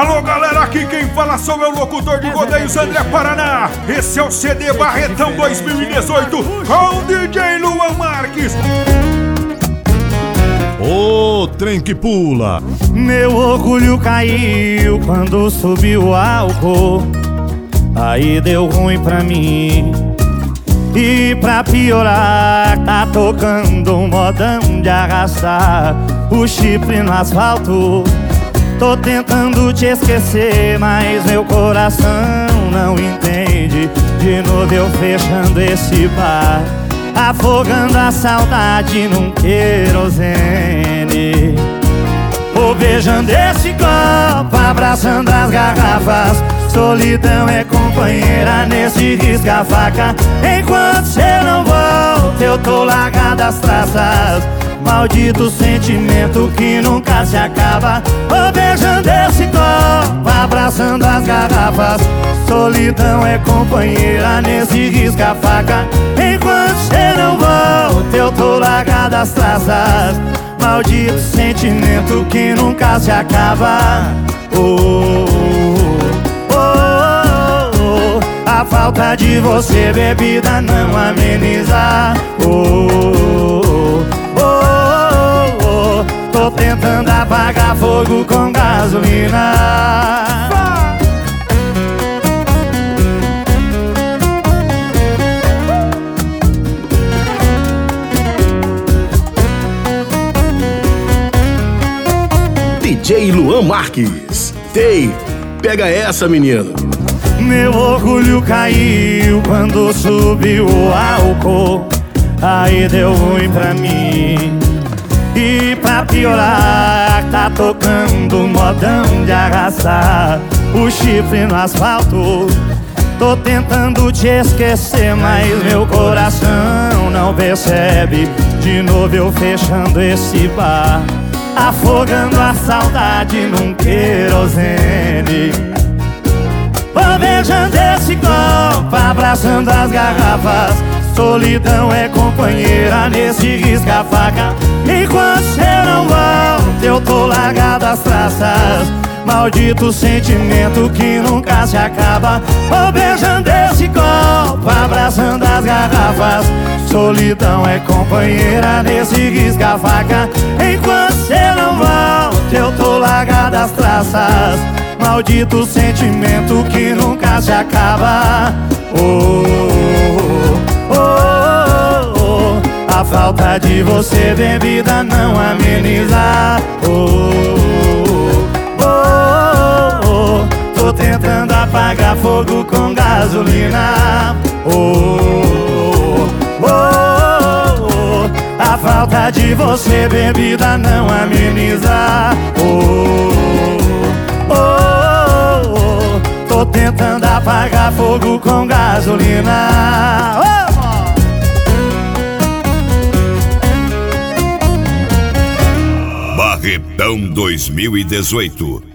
Alô galera, aqui quem fala sou eu, locutor de Godeios, André Paraná. Esse é o CD Barretão 2018 com o DJ Luan Marques. Ô, trem que pula. Meu orgulho caiu quando subiu o álcool. Aí deu ruim pra mim. E pra piorar, tá tocando um modão de arrastar o chifre no asfalto. Tô tentando te esquecer, mas meu coração não entende. De novo eu fechando esse bar, afogando a saudade num querosene. Vou beijando esse copo, abraçando as garrafas. Solidão é companheira nesse risca-faca. Enquanto cê não volta, eu tô largado as traças. Maldito sentimento que nunca se acaba. Vou beijando esse copo, abraçando as garrafas. Solidão é companheira nesse risca-faca. Enquanto cê não volta, eu tô largado as traças. Maldito sentimento que nunca se acaba. A falta de você, bebida, não ameniza. Tô tentando apagar fogo com gasolina. DJ Luan Marques. Ei, pega essa, menino. Meu orgulho caiu quando subiu o álcool. Aí deu ruim pra mim. E pra piorar, tá tocando um modão de arrastar o chifre no asfalto. Tô tentando te esquecer, mas meu coração não percebe. De novo eu fechando esse bar, afogando a saudade num querosene. Vou beijando esse copo, abraçando as garrafas. Solidão é companheira nesse risca-faca. Enquanto cê não volta, eu tô largado as traças. Maldito sentimento que nunca se acaba. Vou beijando esse copo, abraçando as garrafas. Solidão é companheira nesse risca-faca. Enquanto cê não volta, eu tô largado as traças. Maldito sentimento que nunca se acaba. A falta de você, bebida, não ameniza. Tô tentando apagar fogo com gasolina. A falta de você, bebida, não ameniza. Tô tentando apagar fogo com gasolina. Barretão 2018.